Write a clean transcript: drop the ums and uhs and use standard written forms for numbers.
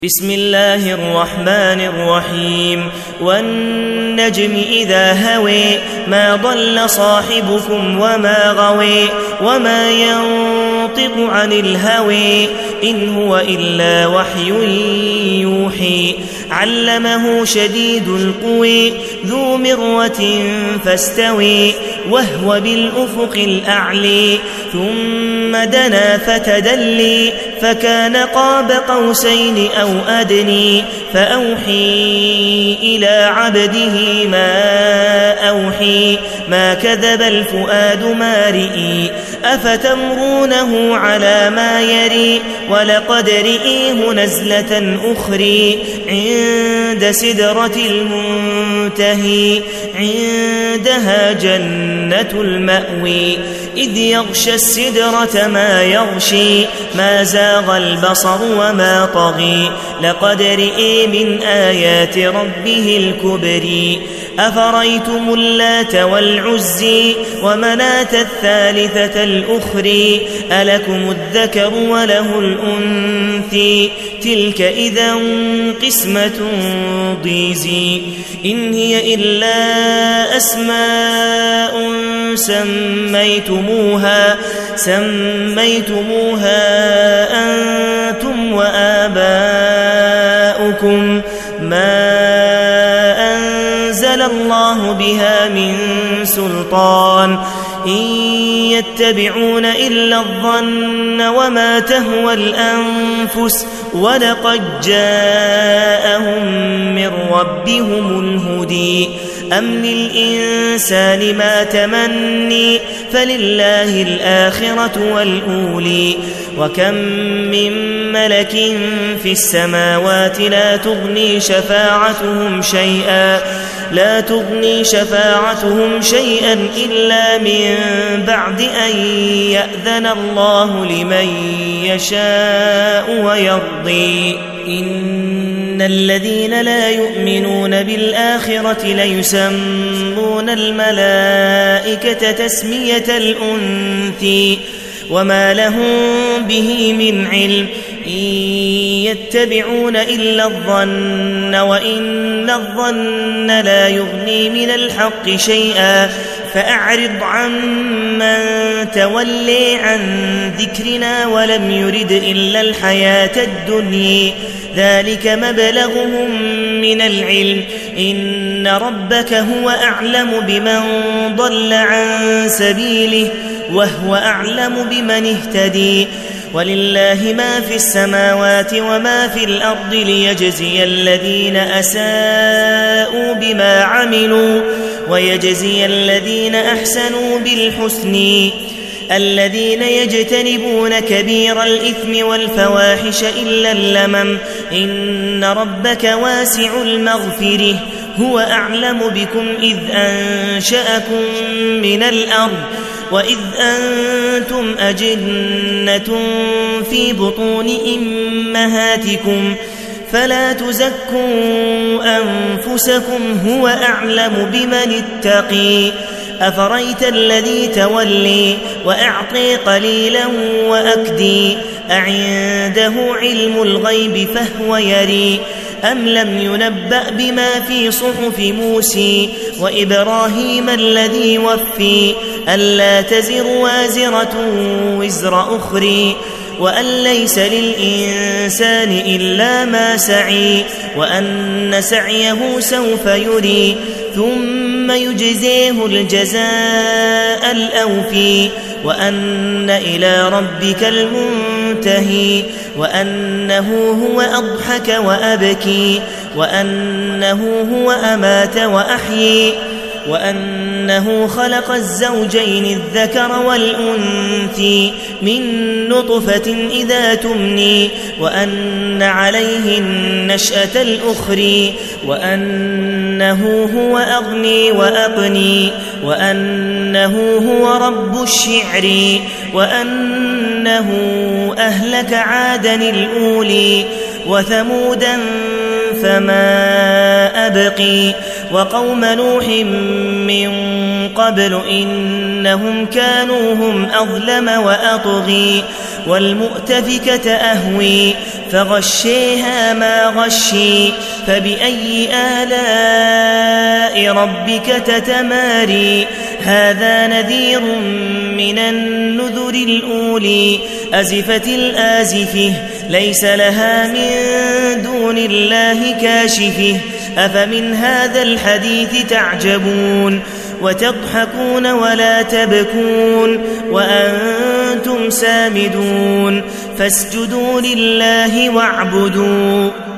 بسم الله الرحمن الرحيم والنجم إذا هوي ما ضل صاحبكم وما غوي وما ينطق عن الهوي إن هو إلا وحي يوحي علمه شديد القوي ذو مرة فاستوي وهو بالأفق الأعلي ثم دنا فتدلي فكان قاب قوسين أو أدني فأوحي إلى عبده ما أوحي ما كذب الفؤاد ما رئي أفتمرونه على ما يري ولقد رئيه نزلة أخرى عند سدرة المنتهي عندها جنة المأوي إذ يغشى السدرة ما يغشي ما زاغ البصر وما طغي لقد رئي من آيات ربه الكبرى أفريتم اللات والعزي ومناة الثالثة الأخرى ألكم الذكر وله الأنثى تلك إذا قسمة ضيزى إن هي إلا أسماء سميتموها أنتم وآباؤكم ما أنزل الله بها من سلطان إن يتبعون إلا الظن وما تهوى الأنفس ولقد جاءهم من ربهم الهدى أم للإنسان ما تمني فلله الآخرة والأولى وكم من ملك في السماوات لا تغني شفاعتهم شيئا إلا من بعد أن يأذن الله لمن يشاء ويرضي إن الذين لا يؤمنون بالآخرة ليسمون الملائكة تسمية الأنثى وما لهم به من علم إن يتبعون إلا الظن وإن الظن لا يغني من الحق شيئا فأعرض عن من تولي عن ذكرنا ولم يرد إلا الحياة الدنيا ذلك مبلغهم من العلم إن ربك هو أعلم بمن ضل عن سبيله وهو أعلم بمن اهتدي ولله ما في السماوات وما في الأرض ليجزي الذين أساءوا بما عملوا ويجزي الذين أحسنوا بالحسن الذين يجتنبون كبير الإثم والفواحش إلا اللمم إن ربك واسع المغفرة هو أعلم بكم إذ أنشأكم من الأرض وإذ أنتم أجنة في بطون أمهاتكم فلا تزكوا أنفسكم هو أعلم بمن اتقي أفريت الذي تولي وأعطي قليلا وأكدي أعنده علم الغيب فهو يري أم لم ينبأ بما في صحف موسى وإبراهيم الذي وفي ألا تزر وازرة وزر أخرى وأن ليس للإنسان إلا ما سعي وأن سعيه سوف يري ثم يجزيه الجزاء الأوفي وأن إلى ربك المنتهي وأنه هو أضحك وأبكي وأنه هو أمات وأحيي وأنه خلق الزوجين الذكر والأنثى من نطفة إذا تمني وأن عليه النشأة الأخرى وأنه هو أغني وأقني وأنه هو رب الشعر وأنه أهلك عادا الأولي وثمودا فما أبقي وقوم نوح من قبل إنهم كانوا هم أظلم وأطغي والمؤتفكة أهوي فغشيها ما غشي فبأي آلاء ربك تتماري هذا نذير من النذر الأولي أزفت الآزفة ليس لها من دون الله كاشفه أفمن هذا الحديث تعجبون وتضحكون ولا تبكون وأنتم سامدون فاسجدوا لله واعبدوا